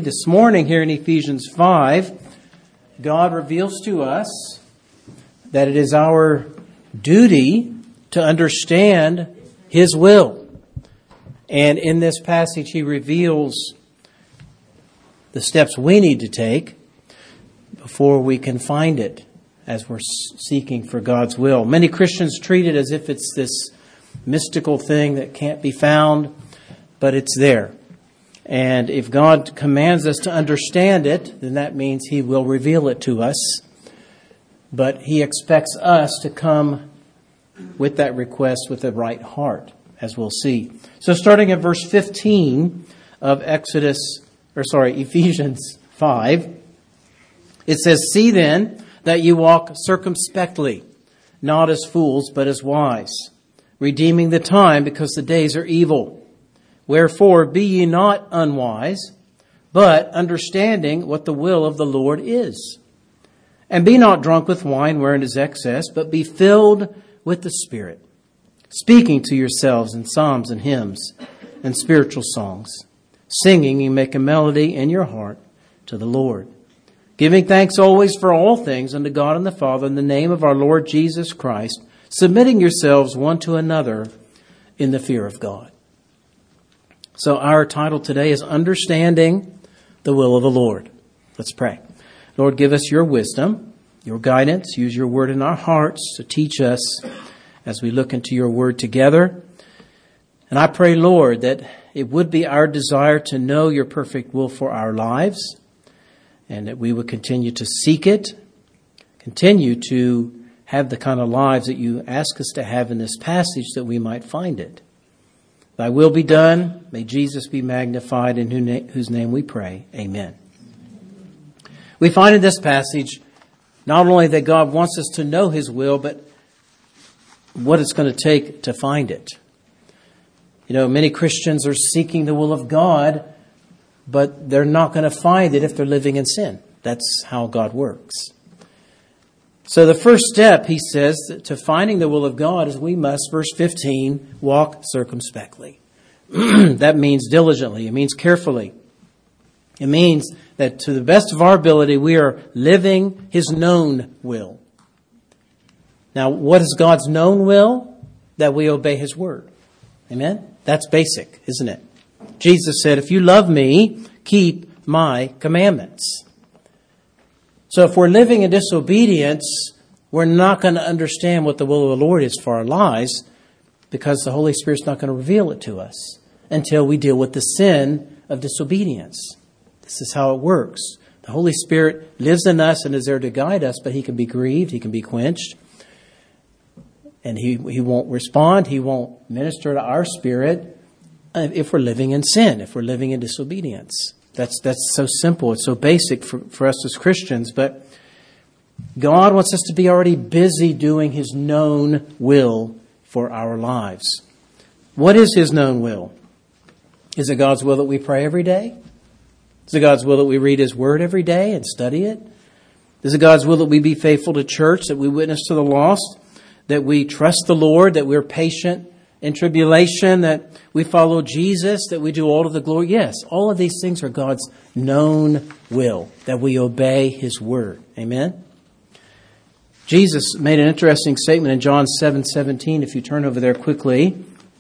read this morning here in Ephesians 5, God reveals to us that it is our duty to understand His will. And in this passage, He reveals the steps we need to take before we can find it as we're seeking for God's will. Many Christians treat it as if it's this mystical thing that can't be found, but it's there. And if God commands us to understand it, then that means He will reveal it to us. But He expects us to come with that request with the right heart, as we'll see. So starting at verse 15 of Ephesians 5, it says, "See then that you walk circumspectly, not as fools, but as wise, redeeming the time, because the days are evil. Wherefore be ye not unwise, but understanding what the will of the Lord is. And be not drunk with wine, wherein is excess, but be filled with the Spirit, speaking to yourselves in psalms and hymns and spiritual songs, singing and make a melody in your heart to the Lord, giving thanks always for all things unto God and the Father in the name of our Lord Jesus Christ, submitting yourselves one to another in the fear of God." So our title today is Understanding the Will of the Lord. Let's pray. Lord, give us your wisdom, your guidance. Use your word in our hearts to teach us as we look into your word together. And I pray, Lord, that it would be our desire to know your perfect will for our lives, and that we would continue to seek it, continue to have the kind of lives that you ask us to have in this passage, that we might find it. Thy will be done. May Jesus be magnified, in whose name we pray. Amen. We find in this passage not only that God wants us to know His will, but what it's going to take to find it. You know, many Christians are seeking the will of God, but they're not going to find it if they're living in sin. That's how God works. So the first step, he says, to finding the will of God is we must, verse 15, walk circumspectly. That means diligently. It means carefully. It means that to the best of our ability, we are living His known will. Now, what is God's known will? That we obey His word. Amen? That's basic, isn't it? Jesus said, if you love me, keep my commandments. So if we're living in disobedience, we're not going to understand what the will of the Lord is for our lives, because the Holy Spirit's not going to reveal it to us until we deal with the sin of disobedience. This is how it works. The Holy Spirit lives in us and is there to guide us, but He can be grieved, He can be quenched, and He won't respond, He won't minister to our spirit if we're living in sin, if we're living in disobedience. That's so simple. It's so basic for us as Christians. But God wants us to be already busy doing His known will for our lives. What is His known will? Is it God's will that we pray every day? Is it God's will that we read His Word every day and study it? Is it God's will that we be faithful to church, that we witness to the lost, that we trust the Lord, that we're patient in tribulation, that we follow Jesus, that we do all of the glory? Yes, all of these things are God's known will, that we obey His word. Amen? Jesus made an interesting statement in John 7:17, if you turn over there quickly.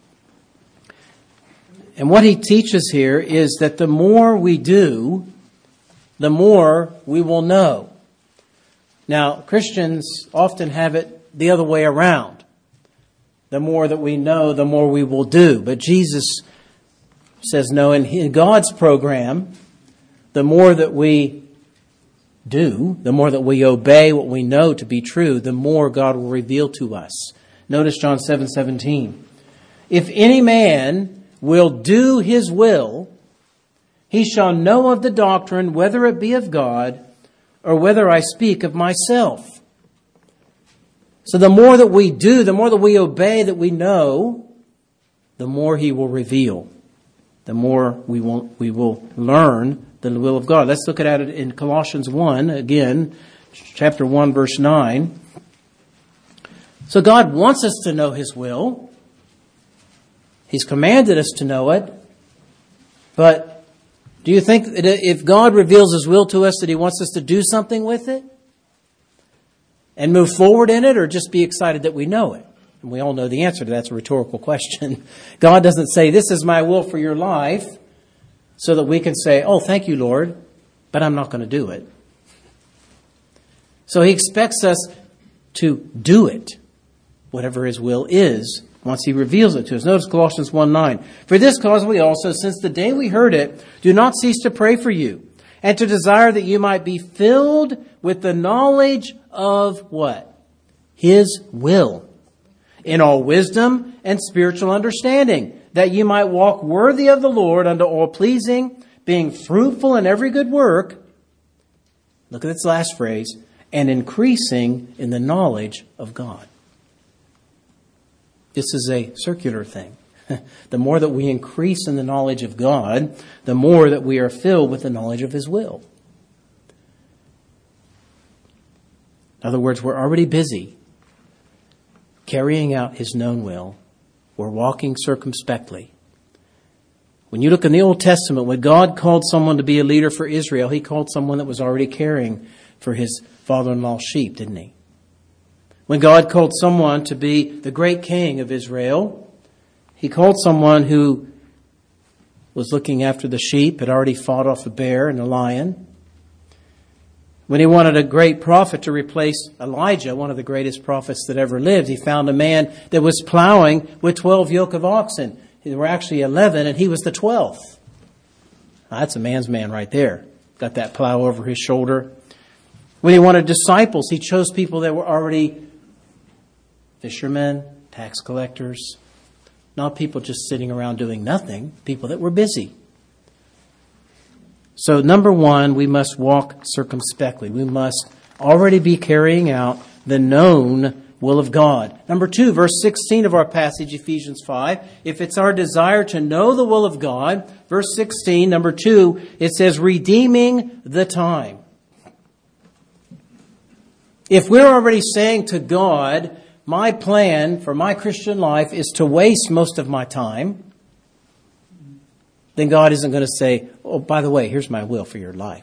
And what He teaches here is that the more we do, the more we will know. Now, Christians often have it the other way around. The more that we know, the more we will do. But Jesus says no. In God's program, the more that we do, the more that we obey what we know to be true, the more God will reveal to us. Notice John 7:17. If any man will do His will, he shall know of the doctrine, whether it be of God or whether I speak of myself. So the more that we do, the more that we obey, that we know, the more He will reveal. The more we will learn the will of God. Let's look at it in Colossians 1, again, chapter 1, verse 9. So God wants us to know His will. He's commanded us to know it. But Do you think that if God reveals His will to us that He wants us to do something with it and move forward in it, or just be excited that we know it? And we all know the answer to that's a rhetorical question. God doesn't say, this is my will for your life, so that we can say, oh, thank you, Lord, but I'm not going to do it. So He expects us to do it, whatever His will is, once He reveals it to us. Notice Colossians 1:9. For this cause we also, since the day we heard it, do not cease to pray for you, and to desire that you might be filled with the knowledge of what? His will, in all wisdom and spiritual understanding, that you might walk worthy of the Lord unto all pleasing, being fruitful in every good work. Look at this last phrase, and increasing in the knowledge of God. This is a circular thing. The more that we increase in the knowledge of God, the more that we are filled with the knowledge of His will. In other words, we're already busy carrying out His known will. We're walking circumspectly. When you look in the Old Testament, when God called someone to be a leader for Israel, He called someone that was already caring for His father-in-law's sheep, didn't He? When God called someone to be the great king of Israel, He called someone who was looking after the sheep, had already fought off a bear and a lion. When He wanted a great prophet to replace Elijah, one of the greatest prophets that ever lived, He found a man that was plowing with 12 yoke of oxen. There were actually 11, and he was the 12th. Now, that's a man's man right there. Got that plow over his shoulder. When He wanted disciples, He chose people that were already fishermen, tax collectors, not people just sitting around doing nothing, people that were busy. So, number one, we must walk circumspectly. We must already be carrying out the known will of God. Number two, verse 16 of our passage, Ephesians 5. If it's our desire to know the will of God, verse 16, number 2, it says, redeeming the time. If we're already saying to God, my plan for my Christian life is to waste most of my time, then God isn't going to say, oh, by the way, here's my will for your life.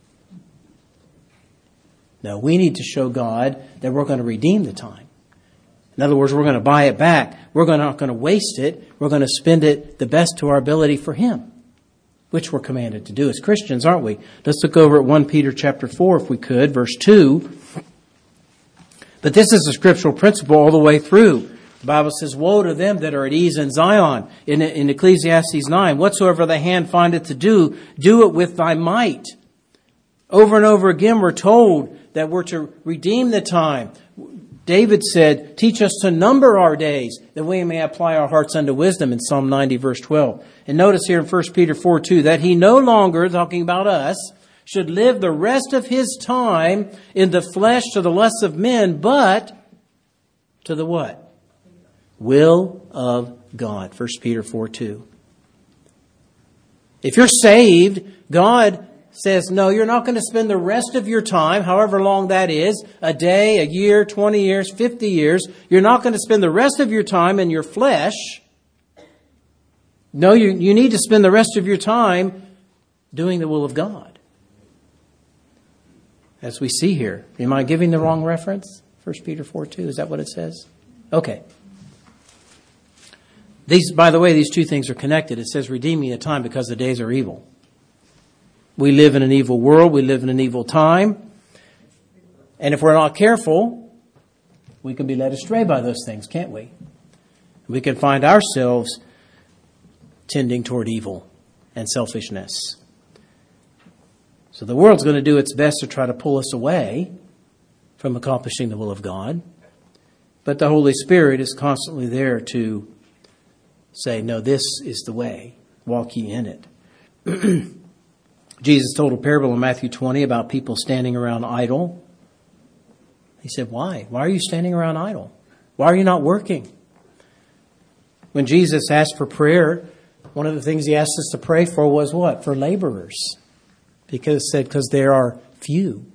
No, we need to show God that we're going to redeem the time. In other words, we're going to buy it back. We're not going to waste it. We're going to spend it the best to our ability for Him, which we're commanded to do as Christians, aren't we? Let's look over at 1 Peter chapter 4, if we could, verse 2. But this is a scriptural principle all the way through. The Bible says, woe to them that are at ease in Zion. In Ecclesiastes 9, whatsoever thy hand findeth to do, do it with thy might. Over and over again, we're told that we're to redeem the time. David said, teach us to number our days, that we may apply our hearts unto wisdom, in Psalm 90, verse 12. And notice here in 1 Peter 4, 2, that he no longer, talking about us, should live the rest of his time in the flesh to the lusts of men, but to the what? Will of God. 1 Peter 4, 2. If you're saved, God says, no, you're not going to spend the rest of your time, however long that is, a day, a year, 20 years, 50 years. You're not going to spend the rest of your time in your flesh. No, you need to spend the rest of your time doing the will of God. As we see here. Am I giving the wrong reference? 1 Peter 4:2, is that what it says? Okay. By the way, these two things are connected. It says redeeming the time because the days are evil. We live in an evil world. We live in an evil time. And if we're not careful, we can be led astray by those things, can't we? We can find ourselves tending toward evil and selfishness. So the world's going to do its best to try to pull us away from accomplishing the will of God. But the Holy Spirit is constantly there to say, no, this is the way. Walk ye in it. Jesus told a parable in Matthew 20 about people standing around idle. He said, why? Why are you standing around idle? Why are you not working? When Jesus asked for prayer, one of the things He asked us to pray for was what? For laborers. Because there are few.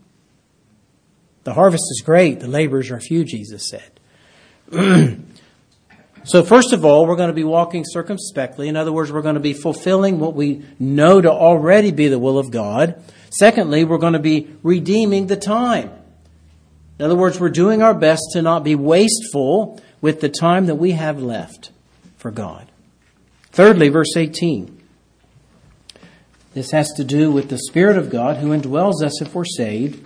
The harvest is great. The laborers are few, Jesus said. So first of all, we're going to be walking circumspectly. In other words, we're going to be fulfilling what we know to already be the will of God. Secondly, we're going to be redeeming the time. In other words, we're doing our best to not be wasteful with the time that we have left for God. Thirdly, verse 18. This has to do with the Spirit of God who indwells us if we're saved.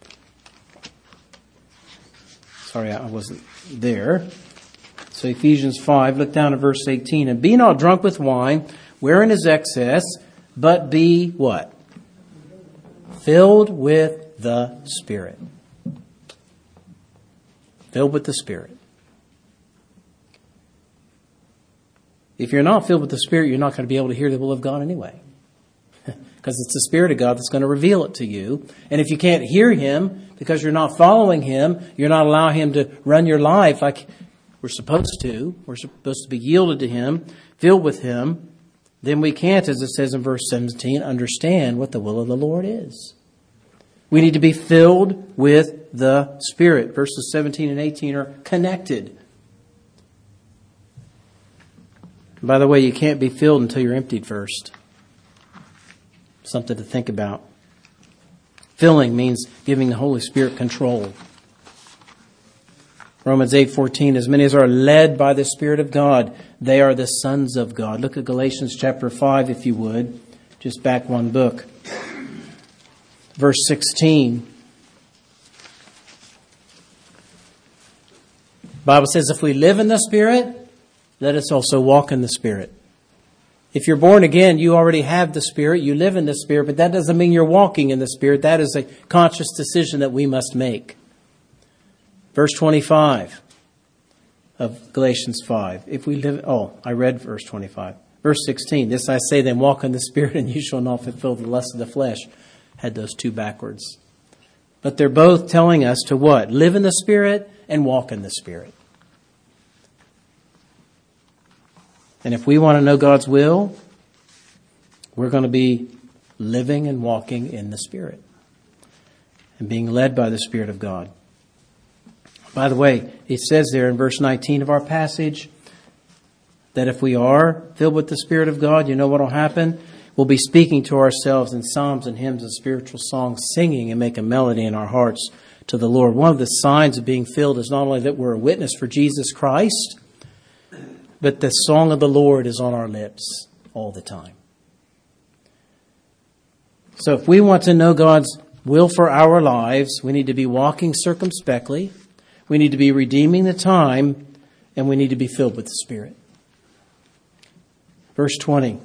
Sorry, I wasn't there. So Ephesians 5, look down at verse 18. And be not drunk with wine, wherein is excess, but be what? Filled with the Spirit. Filled with the Spirit. If you're not filled with the Spirit, you're not going to be able to hear the will of God anyway. Because it's the Spirit of God that's going to reveal it to you. And if you can't hear Him because you're not following Him, you're not allowing Him to run your life like we're supposed to. We're supposed to be yielded to Him, filled with Him. Then we can't, as it says in verse 17, understand what the will of the Lord is. We need to be filled with the Spirit. Verses 17 and 18 are connected. By the way, you can't be filled until you're emptied first. Something to think about. Filling means giving the Holy Spirit control. Romans 8:14, as many as are led by the Spirit of God, they are the sons of God. Look at Galatians chapter 5, if you would. Just back one book. Verse 16. The Bible says, if we live in the Spirit, let us also walk in the Spirit. If you're born again, you already have the Spirit. You live in the Spirit, but that doesn't mean you're walking in the Spirit. That is a conscious decision that we must make. Verse 25 of Galatians 5. If we live, I read verse 25. Verse 16. This I say then, walk in the Spirit, and you shall not fulfill the lust of the flesh. Had those two backwards. But they're both telling us to what? Live in the Spirit and walk in the Spirit. And if we want to know God's will, we're going to be living and walking in the Spirit and being led by the Spirit of God. By the way, it says there in verse 19 of our passage that if we are filled with the Spirit of God, you know what will happen? We'll be speaking to ourselves in psalms and hymns and spiritual songs, singing and make a melody in our hearts to the Lord. One of the signs of being filled is not only that we're a witness for Jesus Christ, but the song of the Lord is on our lips all the time. So if we want to know God's will for our lives, we need to be walking circumspectly, we need to be redeeming the time, and we need to be filled with the Spirit. Verse 20.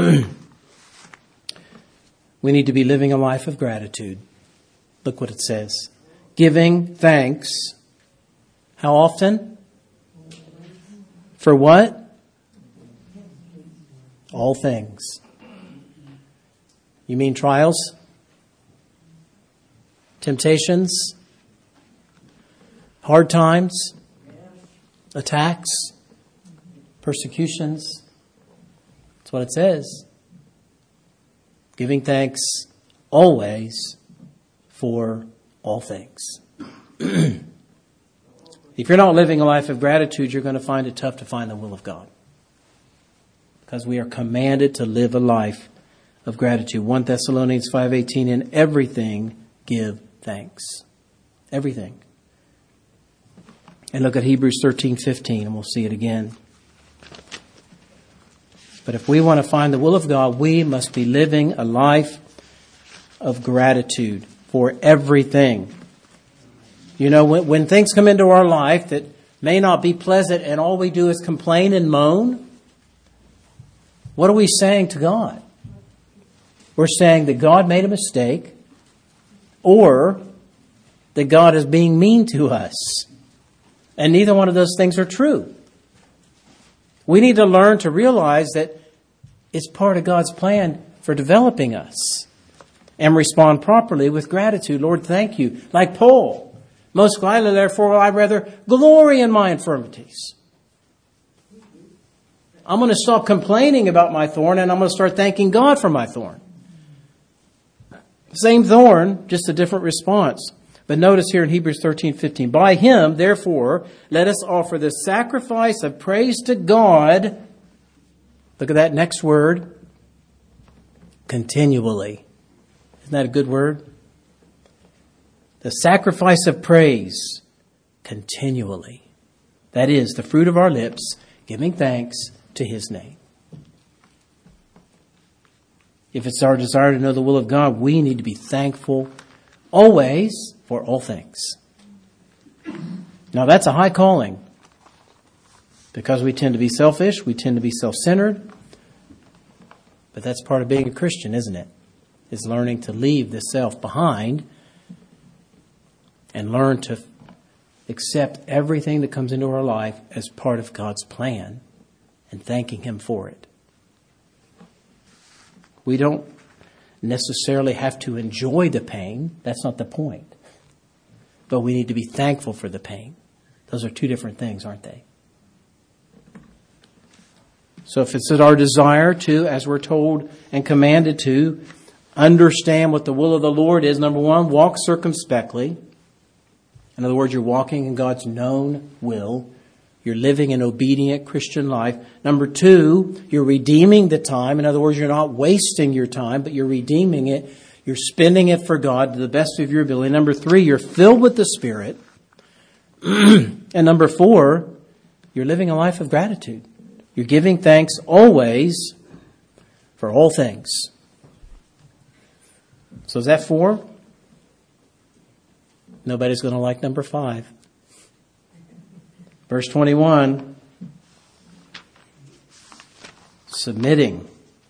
We need to be living a life of gratitude. Look what it says. Giving thanks. How often? For what? All things. You mean trials? Temptations? Hard times? Attacks? Persecutions? That's what it says. Giving thanks always for all things. If you're not living a life of gratitude, you're going to find it tough to find the will of God. Because we are commanded to live a life of gratitude. 1 Thessalonians 5:18, in everything give thanks. Everything. And look at Hebrews 13:15, and we'll see it again. But if we want to find the will of God, we must be living a life of gratitude for everything. You know, when things come into our life that may not be pleasant and all we do is complain and moan, what are we saying to God? We're saying that God made a mistake or that God is being mean to us. And neither one of those things are true. We need to learn to realize that it's part of God's plan for developing us and respond properly with gratitude. Lord, thank you. Like Paul. Most gladly, therefore, will I rather glory in my infirmities. I'm going to stop complaining about my thorn and I'm going to start thanking God for my thorn. Same thorn, just a different response. But notice here in Hebrews 13:15, by him, therefore, let us offer the sacrifice of praise to God. Look at that next word. Continually. Isn't that a good word? The sacrifice of praise continually. That is the fruit of our lips, giving thanks to his name. If it's our desire to know the will of God, we need to be thankful always for all things. Now that's a high calling because we tend to be selfish, we tend to be self-centered, but that's part of being a Christian, isn't it? Is learning to leave the self behind and learn to accept everything that comes into our life as part of God's plan and thanking him for it. We don't necessarily have to enjoy the pain. That's not the point. But we need to be thankful for the pain. Those are two different things, aren't they? So if it's our desire to, as we're told and commanded to, understand what the will of the Lord is, number one, walk circumspectly. In other words, you're walking in God's known will. You're living an obedient Christian life. Number two, you're redeeming the time. In other words, you're not wasting your time, but you're redeeming it. You're spending it for God to the best of your ability. Number three, you're filled with the Spirit. And number four, you're living a life of gratitude. You're giving thanks always for all things. So is that four? Nobody's going to like number five. Verse 21, submitting.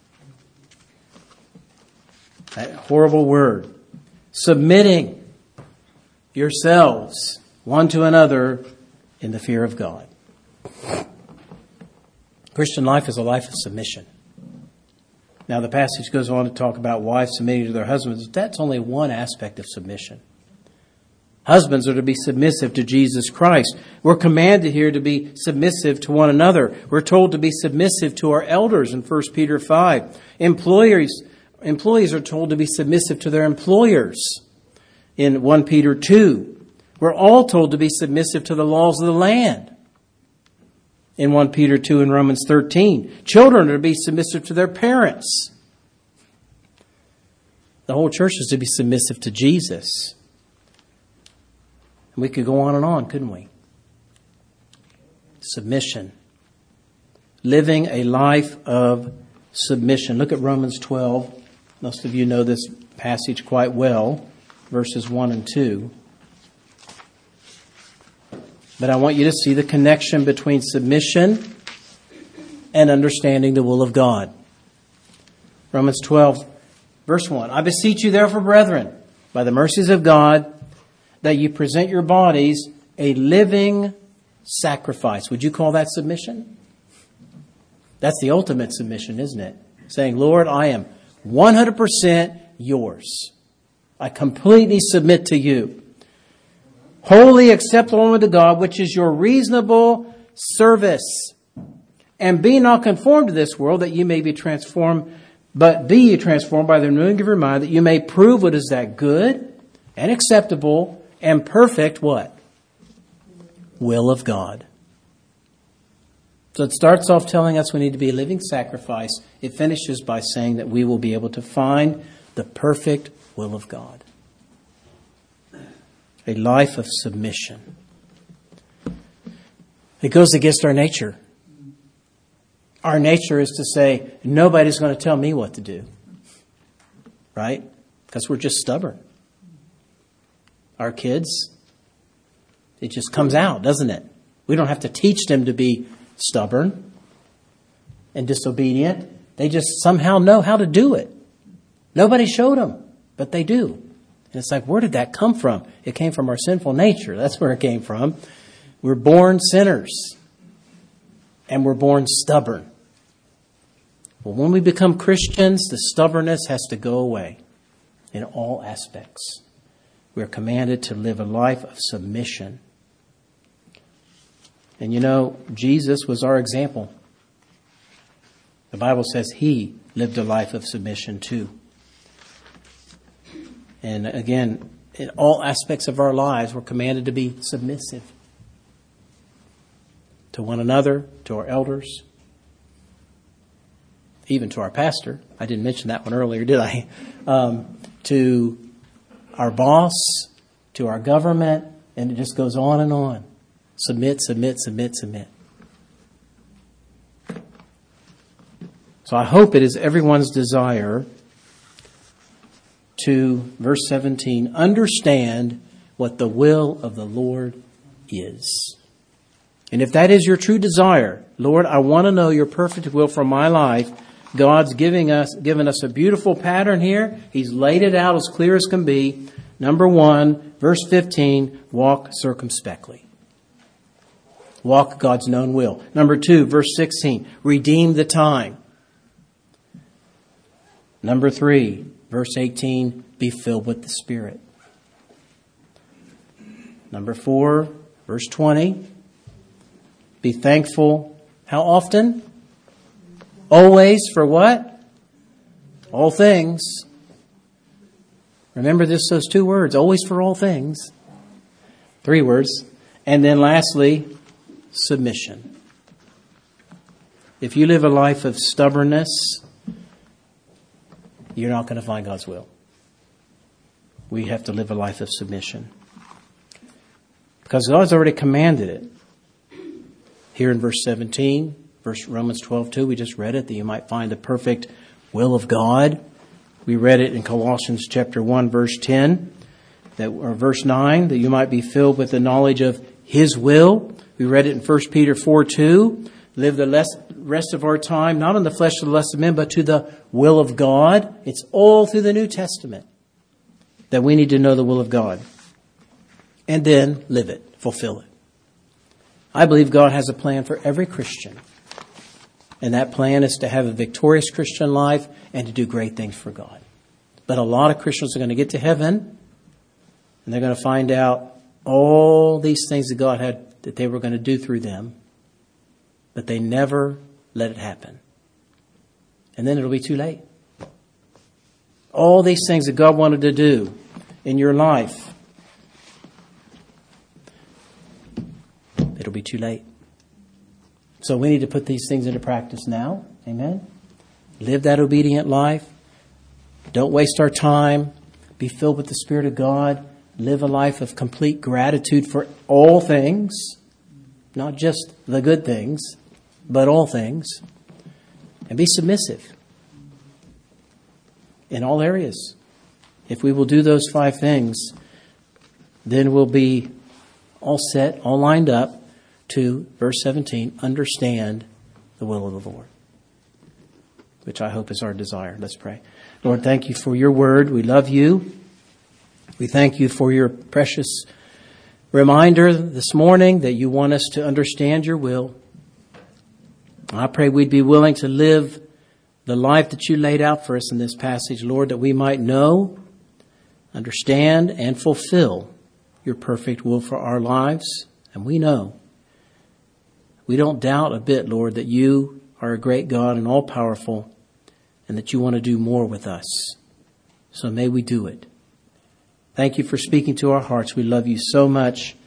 That horrible word. Submitting yourselves one to another in the fear of God. Christian life is a life of submission. Now the passage goes on to talk about wives submitting to their husbands. That's only one aspect of submission. Husbands are to be submissive to Jesus Christ. We're commanded here to be submissive to one another. We're told to be submissive to our elders in 1 Peter 5. Employees are told to be submissive to their employers in 1 Peter 2. We're all told to be submissive to the laws of the land in 1 Peter 2 and Romans 13. Children are to be submissive to their parents. The whole church is to be submissive to Jesus. We could go on, couldn't we? Submission. Living a life of submission. Look at Romans 12. Most of you know this passage quite well, verses 1 and 2. But I want you to see the connection between submission and understanding the will of God. Romans 12, verse 1. I beseech you therefore, brethren, by the mercies of God, that you present your bodies a living sacrifice. Would you call that submission? That's the ultimate submission, isn't it? Saying, Lord, I am 100% yours. I completely submit to you. Wholly acceptable unto God, which is your reasonable service. And be not conformed to this world, that you may be transformed, but be ye transformed by the renewing of your mind, that you may prove what is that good and acceptable and perfect what? Will of God. So it starts off telling us we need to be a living sacrifice. It finishes by saying that we will be able to find the perfect will of God. A life of submission. It goes against our nature. Our nature is to say, nobody's going to tell me what to do. Right? Because we're just stubborn. Our kids, it just comes out, doesn't it? We don't have to teach them to be stubborn and disobedient. They just somehow know how to do it. Nobody showed them, but they do. And it's like, where did that come from? It came from our sinful nature. That's where it came from. We're born sinners. And we're born stubborn. Well, when we become Christians, the stubbornness has to go away in all aspects. We're commanded to live a life of submission. And you know, Jesus was our example. The Bible says he lived a life of submission too. And again, in all aspects of our lives, we're commanded to be submissive to one another, to our elders, even to our pastor. I didn't mention that one earlier, did I? To our boss, to our government, and it just goes on and on. Submit, submit, submit, submit. So I hope it is everyone's desire to, verse 17, understand what the will of the Lord is. And if that is your true desire, Lord, I want to know your perfect will for my life. God's given us a beautiful pattern here. He's laid it out as clear as can be. Number 1, verse 15, walk circumspectly. Walk God's known will. Number 2, verse 16, redeem the time. Number 3, verse 18, be filled with the Spirit. Number 4, verse 20, be thankful. How often? Always for what? All things. Remember those 2 words, always for all things. 3 words. And then lastly, submission. If you live a life of stubbornness, you're not going to find God's will. We have to live a life of submission. Because God's already commanded it. Here in verse 17, Romans 12:2, we just read it, that you might find the perfect will of God. We read it in Colossians chapter 1, verse 10, or verse 9, that you might be filled with the knowledge of His will. We read it in 1 Peter 4:2, live the rest of our time, not in the flesh of the lust of men, but to the will of God. It's all through the New Testament that we need to know the will of God. And then live it, fulfill it. I believe God has a plan for every Christian. And that plan is to have a victorious Christian life and to do great things for God. But a lot of Christians are going to get to heaven and they're going to find out all these things that God had that they were going to do through them, but they never let it happen. And then it'll be too late. All these things that God wanted to do in your life, it'll be too late. So we need to put these things into practice now. Amen. Live that obedient life. Don't waste our time. Be filled with the Spirit of God. Live a life of complete gratitude for all things. Not just the good things, but all things. And be submissive in all areas. If we will do those 5 things, then we'll be all set, all lined up to, verse 17, understand the will of the Lord, which I hope is our desire. Let's pray. Lord, thank you for your word. We love you. We thank you for your precious reminder this morning that you want us to understand your will. I pray we'd be willing to live the life that you laid out for us in this passage, Lord, that we might know, understand, and fulfill your perfect will for our lives. And we know, we don't doubt a bit, Lord, that you are a great God and all-powerful, and that you want to do more with us. So may we do it. Thank you for speaking to our hearts. We love you so much.